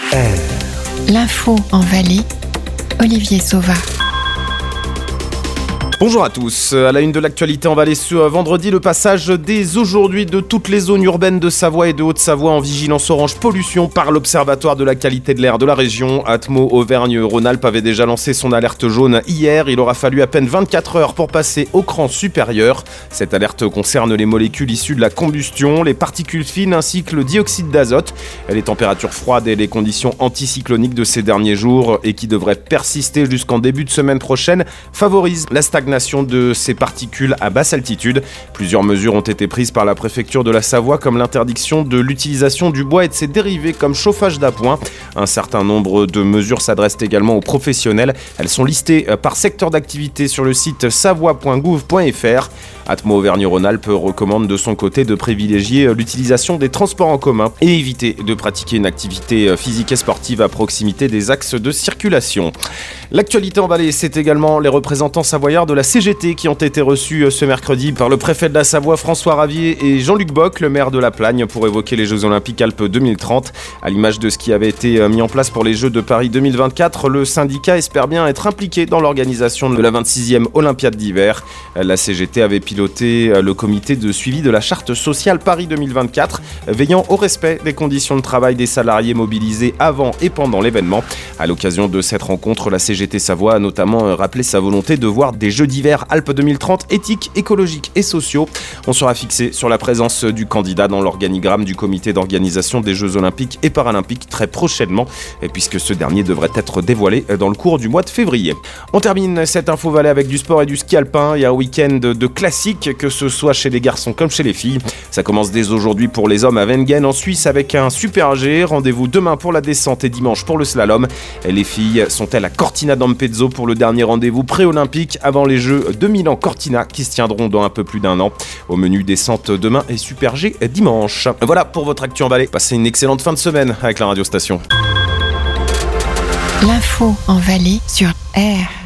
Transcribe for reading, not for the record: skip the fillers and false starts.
L'info en Valais, Olivier Sauva. Bonjour à tous. À la une de l'actualité en Valais ce vendredi, le passage dès aujourd'hui de toutes les zones urbaines de Savoie et de Haute-Savoie en vigilance orange pollution par l'Observatoire de la qualité de l'air de la région. Atmo Auvergne-Rhône-Alpes avait déjà lancé son alerte jaune hier. Il aura fallu à peine 24 heures pour passer au cran supérieur. Cette alerte concerne les molécules issues de la combustion, les particules fines ainsi que le dioxyde d'azote. Les températures froides et les conditions anticycloniques de ces derniers jours et qui devraient persister jusqu'en début de semaine prochaine favorisent la stagnation de ces particules à basse altitude. Plusieurs mesures ont été prises par la préfecture de la Savoie, comme l'interdiction de l'utilisation du bois et de ses dérivés comme chauffage d'appoint. Un certain nombre de mesures s'adressent également aux professionnels. Elles sont listées par secteur d'activité sur le site savoie.gouv.fr. Atmo Auvergne-Rhône-Alpes recommande de son côté de privilégier l'utilisation des transports en commun et éviter de pratiquer une activité physique et sportive à proximité des axes de circulation. L'actualité en Valais, c'est également les représentants savoyards de la CGT qui ont été reçus ce mercredi par le préfet de la Savoie François Ravier et Jean-Luc Bock, le maire de La Plagne, pour évoquer les Jeux Olympiques Alpes 2030. À l'image de ce qui avait été mis en place pour les Jeux de Paris 2024, le syndicat espère bien être impliqué dans l'organisation de la 26e Olympiade d'hiver. La CGT avait piloté le comité de suivi de la charte sociale Paris 2024, veillant au respect des conditions de travail des salariés mobilisés avant et pendant l'événement. À l'occasion de cette rencontre, la CGT Savoie a notamment rappelé sa volonté de voir des Jeux d'hiver Alpes 2030 éthiques, écologiques et sociaux. On sera fixé sur la présence du candidat dans l'organigramme du comité d'organisation des Jeux Olympiques et Paralympiques très prochainement, puisque ce dernier devrait être dévoilé dans le cours du mois de février. On termine cette info Valais avec du sport et du ski alpin. Il y a un week-end de classiques, que ce soit chez les garçons comme chez les filles. Ça commence dès aujourd'hui pour les hommes à Wengen en Suisse avec un Super G. Rendez-vous demain pour la descente et dimanche pour le slalom. Les filles sont-elles à Cortina d'Ampezzo pour le dernier rendez-vous pré-olympique avant les Jeux de Milan-Cortina qui se tiendront dans un peu plus d'un an. Au menu descente demain et Super G dimanche. Voilà pour votre actu en Valais. Passez une excellente fin de semaine avec la radio station. L'info en Valais sur R.